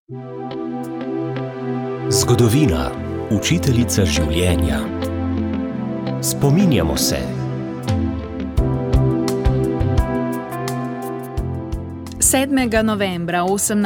Zgodovina, učiteljica življenja. Spominjamo se. 7. novembra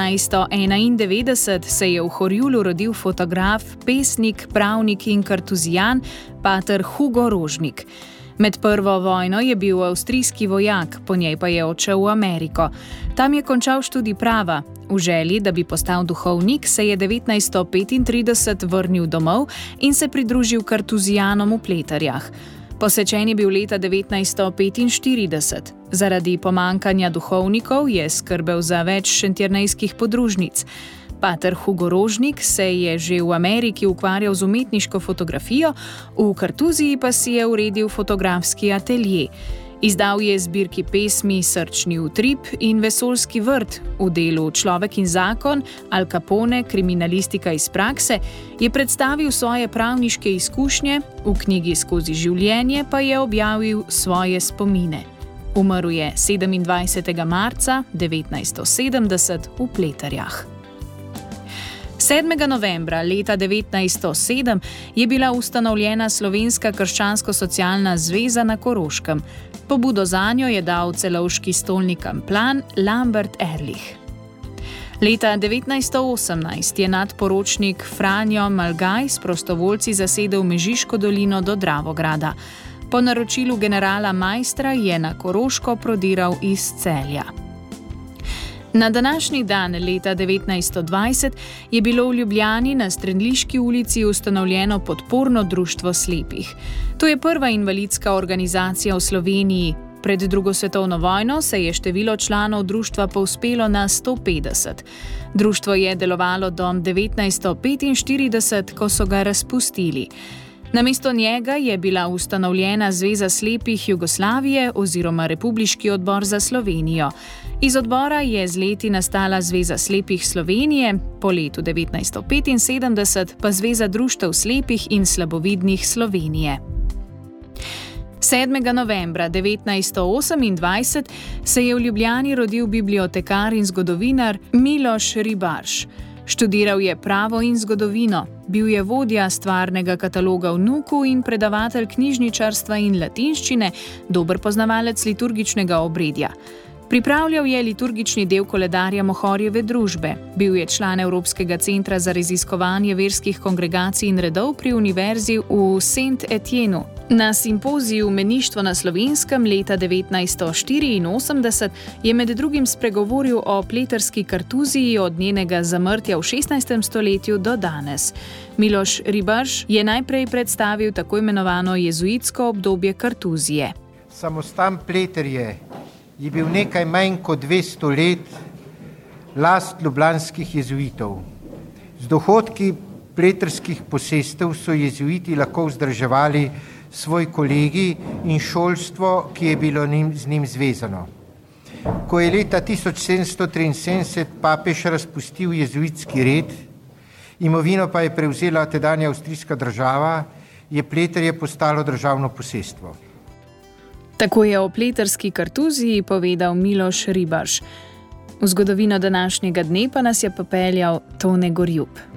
1891 se je v Horjulu rodil fotograf, pesnik, pravnik in kartuzijan pater Hugo Rožnik. Med prvo vojno je bil avstrijski vojak, po njej pa je odšel v Ameriko. Tam je končal študij prava. V želji, da bi postal duhovnik, se je 1935 vrnil domov in se pridružil kartuzijanom v Pleterjah. Posečen je bil leta 1945. Zaradi pomankanja duhovnikov je skrbel za več šentjernejskih podružnic. Pater Hugo Rožnik se je že v Ameriki ukvarjal z umetniško fotografijo, v Kartuziji pa si je uredil fotografski atelje. Izdal je zbirki pesmi Srčni utrip in Vesoljski vrt. V delu Človek in zakon, Al Capone, kriminalistika iz prakse, je predstavil svoje pravniške izkušnje, v knjigi Skozi življenje pa je objavil svoje spomine. Umrl je 27. marca 1970 v Pleterjah. 7. novembra leta 1907 je bila ustanovljena Slovenska krščansko-socialna zveza na Koroškem. Pobudo zanjo je dal celovški stolni kamplan Lambert Ehrlich. Leta 1918 je nadporočnik Franjo Malgaj s prostovoljci zasedel Mežiško dolino do Dravograda. Po naročilu generala Maistra je na Koroško prodiral iz Celja. Na današnji dan leta 1920 je bilo v Ljubljani na Streliški ulici ustanovljeno podporno društvo slepih. To je prva invalidska organizacija v Sloveniji. Pred drugo svetovno vojno se je število članov društva povzpelo na 150. Društvo je delovalo do 1945, ko so ga razpustili. Namesto njega je bila ustanovljena Zveza slepih Jugoslavije oziroma Republiški odbor za Slovenijo. Iz odbora je z leti nastala Zveza slepih Slovenije, po letu 1975 pa Zveza društev slepih in slabovidnih Slovenije. 7. novembra 1928 se je v Ljubljani rodil bibliotekar in zgodovinar Miloš Ribarž. Študiral je pravo in zgodovino, bil je vodja stvarnega kataloga Vnuku in predavatelj knjižničarstva in latinščine, dober poznavalec liturgičnega obredja. Pripravljal je liturgični del koledarja Mohorjeve družbe, bil je član Evropskega centra za raziskovanje verskih kongregacij in redov pri univerzi v Saint-Etienne. Na simpoziju Meništvo na Slovenskem leta 1984 je med drugim spregovoril o pleterski kartuziji od njenega zamrtja v 16. stoletju do danes. Miloš Ribarž je najprej predstavil tako imenovano jezuitsko obdobje kartuzije. Samostan Pleterje je bil nekaj manj kot 200 let last ljubljanskih jezuitov. Z dohodki pleterskih posestev so jezuiti lahko vzdrževali svoj kolegij in šolstvo, ki je bilo z njim zvezano. Ko je leta 1773 papež razpustil jezuitski red, imovino pa je prevzela tedanja avstrijska država, je Pleterje postalo državno posestvo. Tako je o pleterski kartuziji povedal Miloš Ribarž. V zgodovino današnjega dne pa nas je popeljal Tone Gorjup.